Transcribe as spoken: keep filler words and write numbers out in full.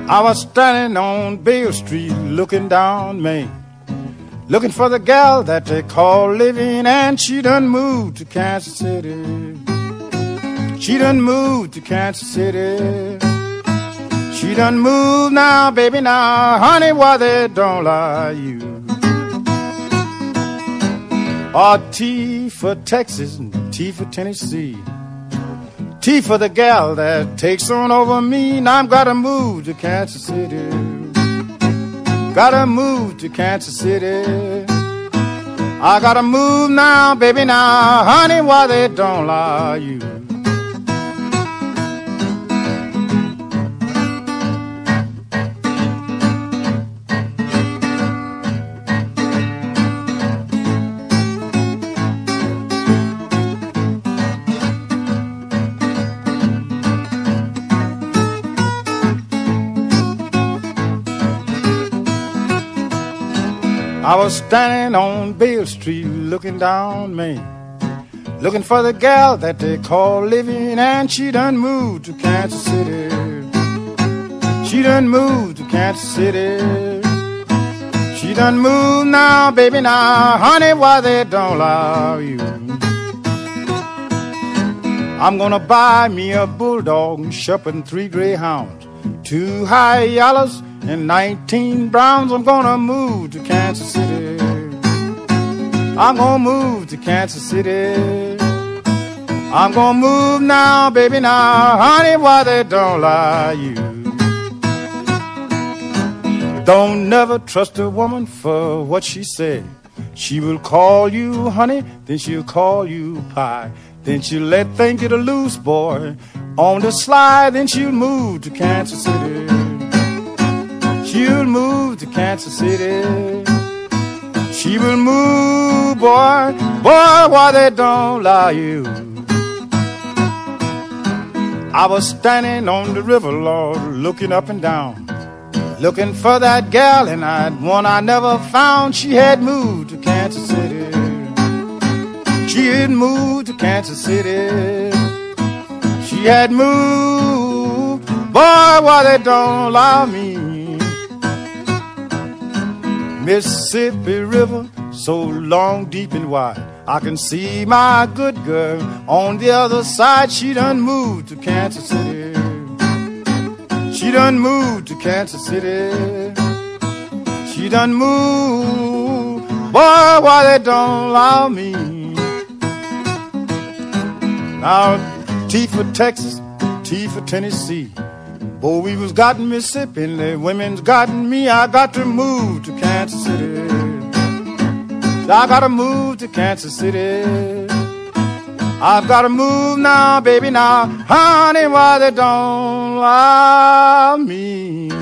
I was standing on Beale Street looking down Main, looking for the gal that they call Living, and she done moved to Kansas City. She done moved to Kansas City. She done moved now, baby, now, honey, why they don't lie you. Oh, T for Texas and T for Tennessee. T for the gal that takes on over me. Now I'm gotta move to Kansas City. Gotta move to Kansas City. I gotta move now, baby, now, honey, why they don't lie you. I was standing on Beale Street looking down Main, looking for the gal that they call Living, and she done moved to Kansas City. She done moved to Kansas City. She done moved now, baby, now, honey, why they don't allow you. I'm gonna buy me a bulldog, shepherd, and three greyhounds, two high yellows, and nineteen browns. I'm gonna move to Kansas City. I'm gonna move to Kansas City. I'm gonna move now, baby, now, honey, why they don't lie you. Don't never trust a woman for what she said. She will call you honey, then she'll call you pie. Then she'll let things get a loose, boy, on the slide. Then she'll move to Kansas City. She'll move to Kansas City. She will move, boy, boy, why they don't lie you. I was standing on the river, Lord, looking up and down, looking for that gal, and I'd one I never found. She had moved to Kansas City. She had moved to Kansas City. She had moved, boy, why they don't allow me. Mississippi River, so long, deep and wide, I can see my good girl on the other side. She done moved to Kansas City. She done moved to Kansas City. She done moved, boy, why they don't allow me. Now, T for Texas, T for Tennessee. Boy, we was got in Mississippi, and the women's gotten me. I got to move to Kansas City. I gotta move to Kansas City. I've gotta move now, baby, now, honey, why they don't allow me.